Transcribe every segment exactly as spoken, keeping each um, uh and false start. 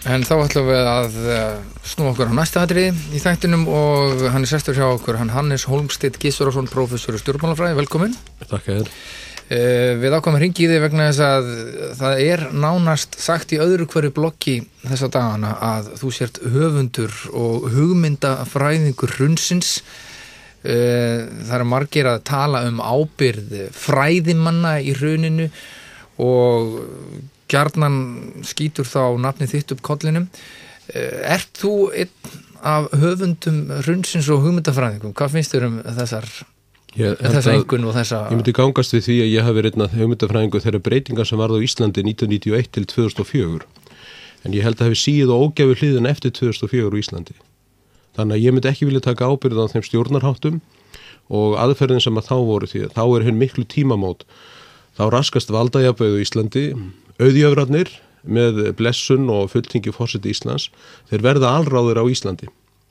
En þá ætlum við að snúa okkur á næsta atriði í þættinum og hann er sestur hjá okkur, hann Hannes Hólmsteinn Gissurarson, prófessor í stjórnmálafræði, velkominn. Takk þér. Uh, við ákvæmum að hringi í þig vegna þess að það er nánast sagt í öðru hverju bloggi þessa dagana að þú sért höfundur og hugmyndafræðingur hrunsins. Uh, það er margir að tala um ábyrgð fræðimanna í hruninu og gjarnan skýtur þá nafnið þitt upp kollinum. Ert þú einn af höfundum hrunsins og hugmyndafræðingum? Hvað finnst þér um þessar, þessa einkunn og þessa... Ég myndi gangast við því að ég hafi verið einn af hugmyndafræðingu þeirra breytingar sem varð á Íslandi nítján hundruð níutíu og eitt til tvö þúsund og fjögur. En ég held að hafi síð og ógæfu hliðin eftir tvö þúsund og fjögur á Íslandi. Þannig að ég myndi ekki vilja taka ábyrgð á þeim stjórnarháttum og aðferðin sem að þá voru því að þá er hinn miklu tímamót. Þá raskast valdajafnvægið á Íslandi. Auðjöfrarnir með blessun og fulltingi forseti Íslands, þeir verða alráðir á Íslandi.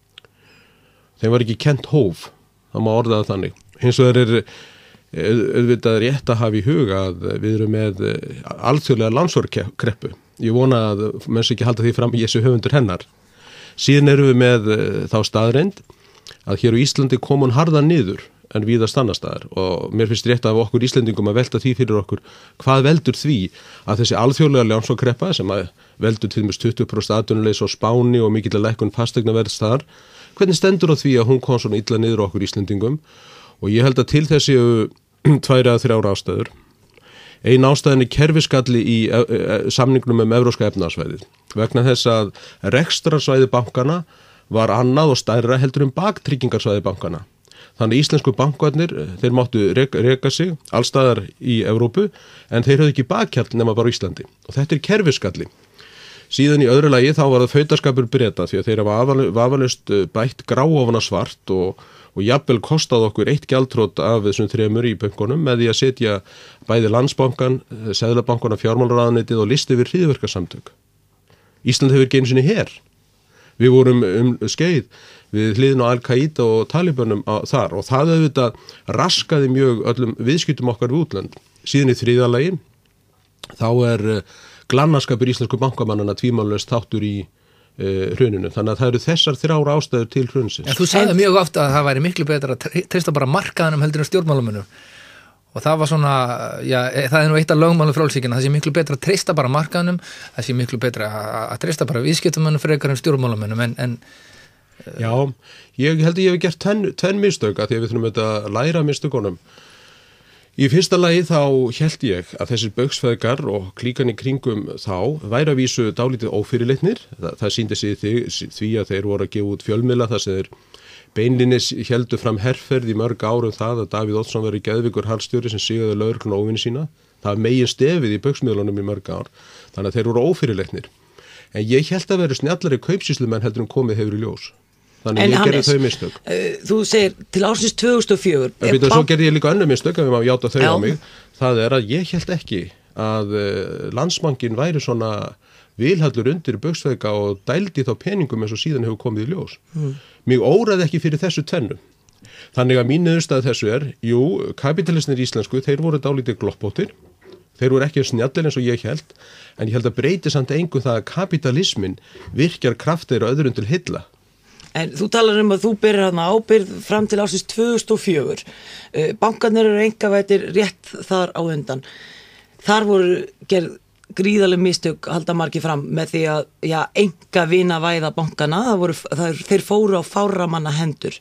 Þeim var ekki kennt hóf, það má orða það þannig. Hins vegar er auðvitað rétt að hafa í huga að við erum með alþjóðlega lánsfjárkreppu. Ég vona að menn sé ekki halda því fram í þessu höfundur hennar. Síðan erum við með þá staðreind að hér á Íslandi kom hún harðan niður en víðast annars staðar og mér finnst rétt af okkur Íslendingum að velta því fyrir okkur hvað veldur því að þessi alþjóðlega lánsfjárkreppa sem að veldur til dæmis tuttugu prósent atvinnuleysi á Spáni og mikilvæg lækkun fasteignaverðs þar, hvernig stendur á því að hún kom svona illa niður okkur Íslendingum og ég held að til þessi tvær að þrjár ástæður. Ein ástæðin er kerfisgalli í e e samningnum um evrópska efnahagssvæðið vegna þess að rekstrarsvæði bankana var annað og stærra heldur um baktryggingarsvæði bankana. Þannig íslensku bankarnir, þeir máttu reka, reka sig allstaðar í Evrópu en þeir höfðu ekki bakhjall nema bara á Íslandi og þetta er kerfisgalli. Síðan í öðru lagi þá var það fautaskapur Breta því að þeir hafa vafalaust bætt grá ofan á svart og, og jafnvel kostað okkur eitt gjaldþrot af þessum þremur í bönkunum með því að setja bæði Landsbankann, Seðlabankann og fjármálaráðuneytið og listi yfir hryðjuverkasamtök. Ísland hefur ekki einu sinni her. Við vorum um skeið við hliðin á Al-Qaida og Talibanum á, þar og það auðvitað raskaði mjög öllum viðskiptum okkar við útlönd. Síðan í þriðja lagi þá er glannaskapur íslensku bankamannana tvímælalaust þáttur í uh, hruninu. Þannig að það eru þessar þrjár ástæður til hrunsins. En þú sagði mjög ofta að það væri miklu betra að treysta bara markaðanum heldur en stjórnmálamönnum. Og það var svona, já, það er nú eitt af lögmálum frjálshyggjunnar, það sé miklu betra að treysta bara markaðanum, það sé miklu betra að treysta bara viðskiptamönnum frekar en stjórnmálamönnum, en, en Já, ég held að ég hef gert tvenn, tvenn mistök að því að við þurfum að læra mistökunum. Í fyrsta lagi þá held ég að þessir baugsfeðgar og klíkan í kringum þá væri að vísu dálítið ófyrirleitnir. Það, það sýndi sig því, því að þeir voru að gefa út fjölmiðla þar sem þeir beinlinis héldu fram herferð í mörg árum það að Davíð Oddsson veri geðveikur harðstjóri sem sigaði lögregluna og óvini sína. Það var megin stefið í baugsmiðlunum í mörg ár. Þannig að þeir voru ófyrirleitnir. En ég held að vera snjallari kaupsýslumenn heldur en komið hefur í ljós. Þannig en ég gerði þau mistök. Uh, þú segir til ársins tvö þúsund og fjögur. En byrja, svo gerði ég líka önnur mistök ef við maður játa þau Já. á mig. Það er að ég held ekki að uh, Landsbankinn væri svona vilhallur undir baugsveika og dældi þá peningum eins og síðan hefur komið í ljós. Mm. Mig óraði ekki fyrir þessu tvennu. Þannig að mín niðurstaða þessu er, jú, kapitalisnir íslensku, þeir voru dálítið gloppóttir. Þeir voru ekki snjallir eins og ég held, en ég held að breyti samt engu það að kapitalismin virkjar kraftir og öðrum til hylla. En þú talar um að þú byrjar hana ábyrgð fram til ársins tvö þúsund og fjögur. Bankarnir eru einkavæddir rétt þar á undan. Þar voru gerð gríðaleg mistök halda margir fram með því að já, einkavinavæða bankana. Það voru, það, þeir fóru á fáramanna hendur.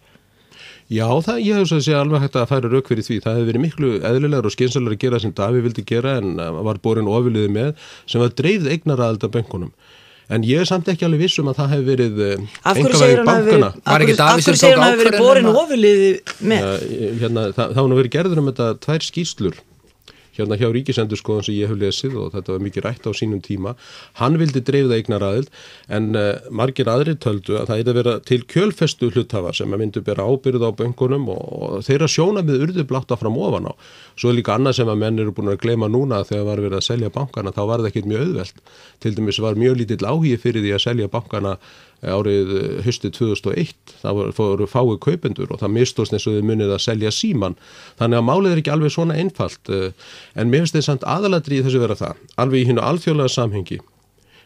Já, það, ég hef svo að segja alveg hægt að færa rök fyrir því. Það hefði verið miklu eðlilegar og skynsamlegar að gera sem Davíð vildi gera en var borin ofurliði með sem var dreifð eignaraðild af bankunum. En ég er samt ekki alveg viss um að það hefði verið einkavæðing bankana. Af hverju segir hann hafi verið borin ofurliði með? Ja, hérna, það, það var nú verið gerður um þetta tvær skýrslur hérna hjá Ríkisendurskoðun sem ég hef lesið og þetta var mikið rætt á sínum tíma. Hann vildi dreifða eignaraðild en uh, margir aðrir töldu að það yrði að vera til kjölfestu hluthafa sem að myndu bera ábyrgð á bönkunum og, og þeirra sjónarmið urðu blátt fram ofan á. Svo er líka annað sem að menn eru búin að gleyma núna þegar var verið að selja bankana, þá var það ekkert mjög auðvelt. Til dæmis var mjög lítill áhugi fyrir því að selja bankana árið haustið tvö þúsund og eitt. Það voru fáu kaupendur og það mistóðst eins og þau munið að selja síman. Þannig að málið er ekki alveg svona einfalt. En mér finnst þess samt aðalatriði þessu vera það, alveg í hinu alþjóðlega samhengi.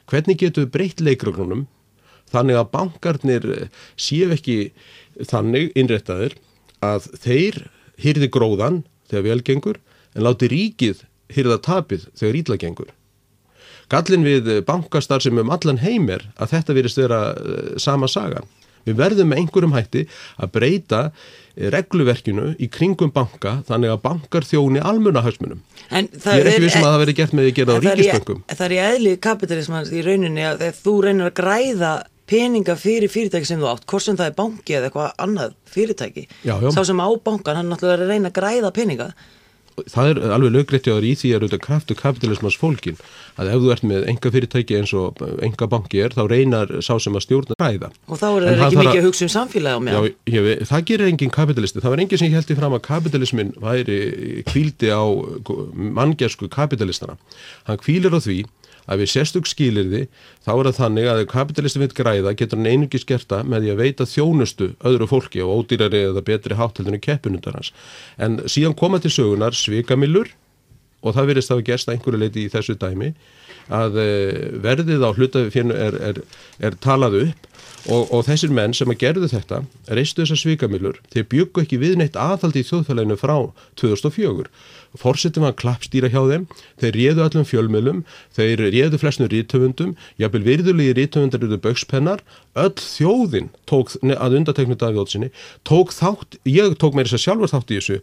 Hvernig getum við breytt leikreglunum þannig að bankarnir séu ekki þannig innréttaðir að þeir hirði gróðan þegar vel gengur en láti ríkið hirða tapið þegar illa gengur. Gallinn við bankastar sem um allan heim er að þetta virðist vera sama sagan. Við verðum með einhverjum hætti að breyta regluverkinu í kringum banka þannig að bankar þjóni almannahagsmunum. Ég er ekki vissum að það verði gert með að gera á ríkisbönkum. Það er í eðli kapitalismans í rauninni að þegar þú reynir að græða peninga fyrir fyrirtæki sem þú átt, hvort sem það er banki eða eitthvað annað fyrirtæki. Já, já. Sá sem á bankan, hann náttúrulega er að reyna að græða peninga. Það er alveg lögréttjáður í því að auðvitað kraftu kapitalismans fólkin að ef þú ert með enga fyrirtæki eins og enga banki er, þá reynar sá sem að stjórna græða. Og þá er það ekki mikið að hugsa um samfélagi á meðan. Já, ég, það gerir engin kapitalisti. Það var engin sem héldi fram að kapitalismin væri hvíldi á manngærsku kapitalistana. Hann hvílir á því að við sérstök skilyrði, þá er það þannig að ef kapitalisti vill græða, getur hann einungis gert það með því að veita þjónustu öðru fólki og ódýrari eða betri háttheldinu keppinundar hans. En síðan koma til sögunar svikamillur og það virðist þá gerst að einhverju leiti í þessu dæmi að verðið á hlutafénu er, er, er talað upp og, og þessir menn sem að gerðu þetta reistu þessar svikamillur, þeir bjuggu ekki við neitt aðhaldi í þjóðfélaginu frá tvö þúsund og fjögur. Forsetinn var klappstýra hjá þeim, þeir réðu öllum fjölmiðlum, þeir réðu flestum rithöfundum, jafnvel virðulegi rithöfundar eru baukspennar, öll þjóðin tók að undanteknu Davíð Oddssyni, tók þátt, ég tók meira þess að sjálfur þátt í þessu,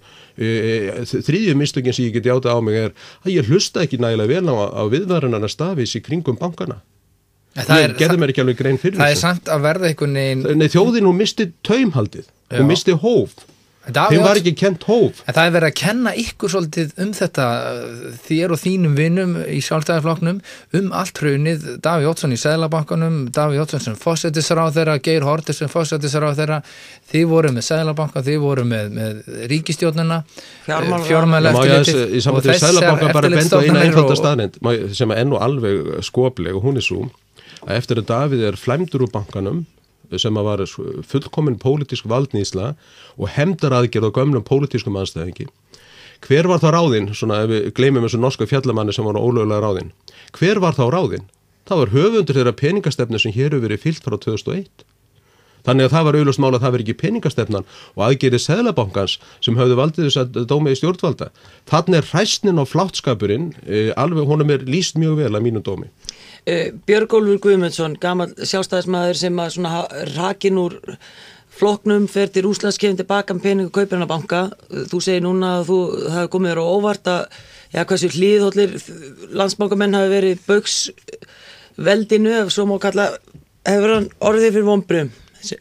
þriðju mistökin sem ég get játa á mig er að ég hlusta ekki nægilega vel á, á viðvarunarna stafis í kringum bankana. Það er, gerði mér ekki alveg grein fyrir það þessu. Það er samt að verða einhvern veginn... Nei, þjóðin hún misti taumhaldið, hún misti hóf. Þeim var ekki kent hóf. En það er verið að kenna ykkur svolítið um þetta, þér og þínum vinum í Sjálfstæðisflokknum, um allt hrunið, Davíð Oddsson í Seðlabankanum, Davíð Oddsson sem forsætisráðherra, Geir Haarde sem forsætisráðherra, þið voru með Seðlabanka, þið voru með, með ríkisstjórnina, fjármálaeftirlitið. Í samvættu Seðlabanka bara benda á eina einfalda staðnind sem er enn og alveg skopleg og hún er svo að eftir að Davíð er flæmdur úr bankanum sem að var fullkomin pólitísk valdnýsla og hefndaraðgerð á gömlum pólitískum aðstæðingi. Hver var þá ráðinn, svona ef við gleymum þessu norska fjallamanni sem var ólögulega ráðinn, hver var þá ráðinn? Það var höfundur þeirra peningastefnu sem hér hefur verið fylgt frá tvö þúsund og eitt. Þannig að það var augljóst mál að það veri ekki peningastefnan og aðgerðir Seðlabankans sem höfðu valdið þess að dómi í stjórnvalda. Þannig er hræsnin og fláttskapurinn, eh, alveg honum er lýst mjög vel að mínum dómi. Uh, Björgólfur Guðmundsson, gamall sjálfstæðismaður sem að svona rakin úr flokknum, fer til Rússlands, kemur tilbaka með pening og kaupir hann að banka. Þú segir núna að þú hafi komið þér á óvart að ja, hversu hlýðhollir landsbankamenn hafi verið bauks veldinu, ef svo má kalla, hefur hann orðið fyrir vonbrigðum?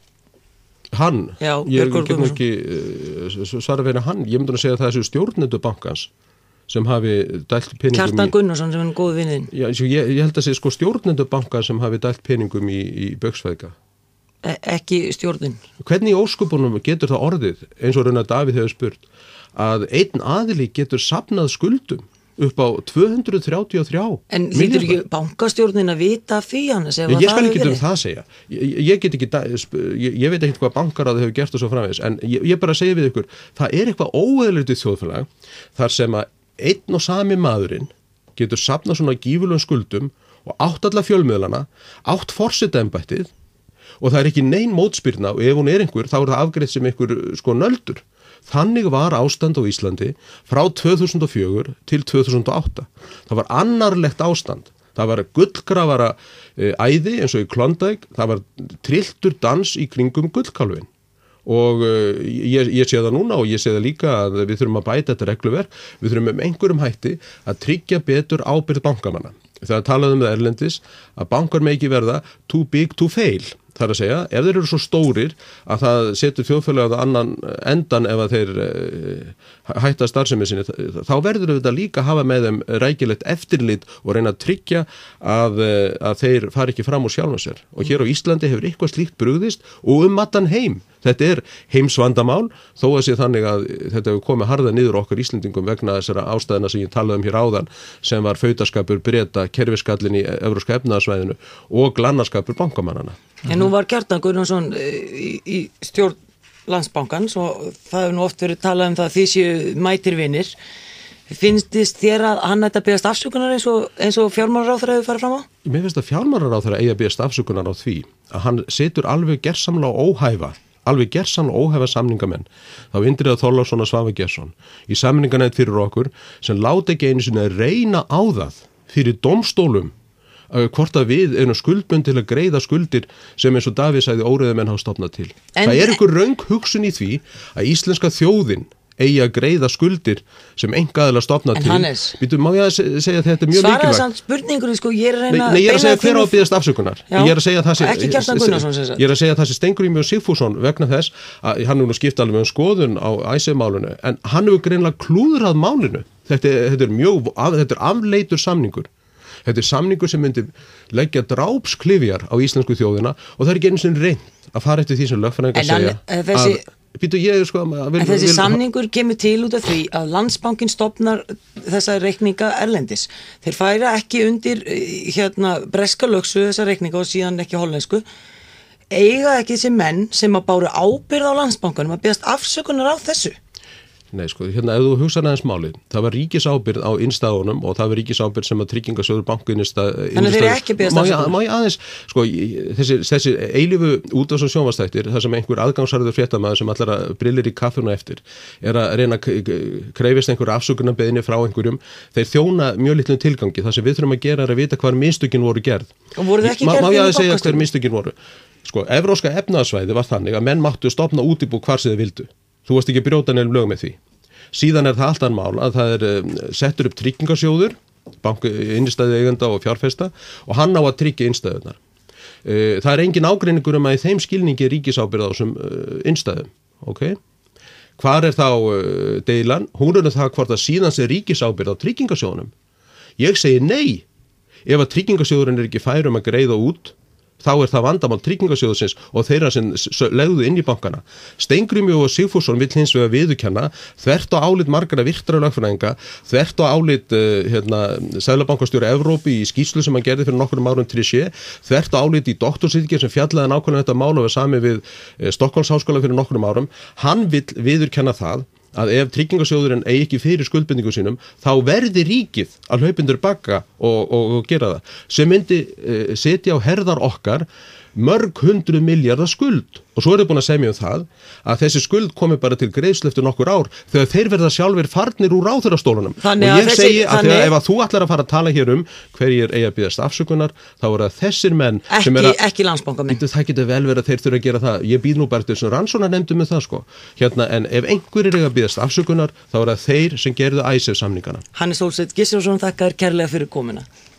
Hann? Já, ég get nú ekki uh, svara fyrir hann. Ég myndi að segja að það er svo stjórnendur bankans sem hafi dælt peningum Kjartan Gunnarsson sem er góð vinnin. Já, ég, ég held að segja sko stjórnendur banka sem hafi dælt peningum í, í bauksveðga. E ekki stjórnin. Hvernig í óskupunum getur það orðið, eins og raun að Davíð hefur spurt, að einn aðili getur safnað skuldum upp á tvö hundruð þrjátíu og þrjá En hlýtur ekki bankastjórnin að vita því hann? Ég, ég skal ekki um það segja. Ég, ég get ekki, ég, ég veit ekki hvað bankaráði hefur gert og svo framvegis, en ég, ég bara segja við ykkur, það er eitthvað óeðlilegt í þjóðfélag þar sem að einn og sami maðurinn getur safnað svona gífurlegum skuldum og átt alla fjölmiðlana, átt forsetaembættið og það er ekki nein mótspyrna og ef hún er einhver þá er það afgreitt sem einhver sko nöldur. Þannig var ástand á Íslandi frá tvö þúsund og fjögur til tvö þúsund og átta. Það var annarlegt ástand. Það var gullgrafara e, æði eins og í Klondæk, það var trilltur dans í kringum gullkálfin. Og uh, ég, ég sé það núna og ég sé það líka að við þurfum að bæta þetta regluverk, við þurfum um einhverjum hætti að tryggja betur ábyrgð bankamanna. Þegar talaðum við erlendis að bankar með ekki verða too big to fail. Það er að segja, ef þeir eru svo stórir að það setur þjóðfélagið á annan endan ef að þeir uh, hætta starfsemi sinni, þá verður við þetta líka að hafa með þeim rækilegt eftirlit og reyna að tryggja að, uh, að þeir fari ekki fram úr sjálfum sér. Og hér á Íslandi hefur eitthvað slíkt brugðist og um allan heim. Þetta er heimsvandamál, þó að sé þannig að þetta hefur komið harða niður okkur Íslendingum vegna þessara ástæðina sem ég talaði um hér áðan, sem var fautaskapur Breta, kerfiskallin í Evrópska efnahagsvæðinu og glannaskapur bankamannana. En nú var Kjartan Gunnarsson í, í stjórn Landsbankans og það hefur nú oft verið talað um það að þið séu mætir vinir. Finnst þér að hann ætti að biðjast afsökunar eins og, eins og fjármálaráðherra hefur farið fram á? Mér finnst að fjármálaráðherra eigi að biðjast afsökunar á því að hann setur alveg gersamlega óhæfa, alveg gersamlega óhæfa samningamenn. Þá Indriða Þorláksson og Svavar Gestsson í samninganefnd fyrir okkur sem láta ekki einu sinni að reyna á það fyrir dómstólum hvort að við erum skuldbund til að greiða skuldir sem eins og Davíð sagði óreiðu menn hafa stofnað til. En það er einhver röng hugsun í því að íslenska þjóðin eigi að greiða skuldir sem engaðilega stofnað til. Hannes, Býtu, má ég að segja að þetta er mjög mikilvægt? Svaraði samt spurningunni, sko, ég er að reyna Nei, nei ég er að segja hver á að biðjast afsökunar. Já, ég er að segja það sé, ekki Kjartan Gunnarsson sem sagt. Ég er að segja það sé Steingrímur Sigfússon vegna þess að hann hefur nú skipt alveg um skoðun á Icesave-málinu, en hann hefur greinilega klúðrað málinu. Þetta, þetta er mjög, þetta er afleitur samningur. Þetta er samningur sem myndi leggja drápsklifjar á íslensku þjóðina og það er ekki einu sinni reynt að fara eftir því sem lögfræðingar segja en þessi, að Býtu, ég, sko, vil, en þessi vil, samningur kemur til út af því að Landsbankinn stofnar þessa reikninga erlendis. Þeir færa ekki undir hérna breska lögsu þessa reikninga og síðan ekki hollensku. Eiga ekki þessi menn sem að báru ábyrgð á Landsbankanum að biðjast afsökunar á þessu? Nei, sko, hérna, ef þú hugsaði aðeins málið, það var ríkisábyrgð á innstæðunum og það var ríkisábyrgð sem að tryggingasjóður banku innstæð. Þannig þeir eru ekki biðjast afsökunar? Má ég aðeins, sko, þessi, þessi eilífu útvarps- og sjónvarpsþættir, það sem einhver aðgangsharður fréttamaður sem allar að brillir í kaffinu eftir, er að reyna að krefist einhver afsökunarbeðinni frá einhverjum, þeir þjóna mjög litlum tilgangi. Það sem við þurfum að gera er að vita hvar mistökin voru gerð. Og voru þið ekki Má, gerð má ég í að segja bankastjórn? hver mistökin voru? Sko, evrópska efnahagsvæði var þannig að menn máttu stofna útibú hvar sem þeir vildu. Þú varst ekki að brjóta neilum lög með því. Síðan er það alltaf mál að það er um, settur upp tryggingasjóður, banku, innstæðu eigenda og fjárfesta og hann á að tryggja innstæðunar. Uh, það er engin ágreiningur um að í þeim skilningi er ríkisábyrgð á þessum uh, innstæðum. Okay? Hvar er þá uh, deilan? Hún er það hvort að síðan sé ríkisábyrgð á tryggingasjóðunum. Ég segi nei. Ef að tryggingasjóðurinn er ekki fær um að greiða út, þá er það vandamál tryggingasjóðsins og þeirra sem legðu inn í bankana. Steingrímur og Sigfússon vill hins vegar viðurkenna þvert á álit margra virtra lögfræðinga, þvert á álit uh, hérna, Seðlabankastjóri Evrópu í skýrslu sem hann gerði fyrir nokkrum árum Trichet, þvert á álit í doktorsritgerð sem fjallaði nákvæmlega þetta mál og við sami við uh, Stokkólmsháskóla fyrir nokkrum árum. Hann vill viðurkenna það að ef tryggingasjóðurinn eigi ekki fyrir skuldbindingu sínum, þá verði ríkið að hlaupindur baka og, og, og gera það. Sem myndi uh, setja á herðar okkar mörg hundru milljarða skuld. Og svo er þið búin að semja um það að þessi skuld komi bara til greiðslu eftir nokkur ár þegar þeir verða sjálfir farnir úr ráðherrastólunum. Og ég þessi, segi að þannig, þegar, ef að þú ætlar að fara að tala hér um hverjir eigi að biðjast afsökunar, þá er það þessir menn ekki, sem er að... Ekki Landsbankamenn. Það getur vel verið að þeir þurfa að gera það. Ég býð nú bara til þessum rannsóknarnefndum með það, sko. Hérna, en ef einhverjir eiga að biðjast afsökunar, þá er það þeir sem gerðu Icesave samningana. Hannes Hólmsteinn Gissurarson, þakka þér kærlega fyrir komuna.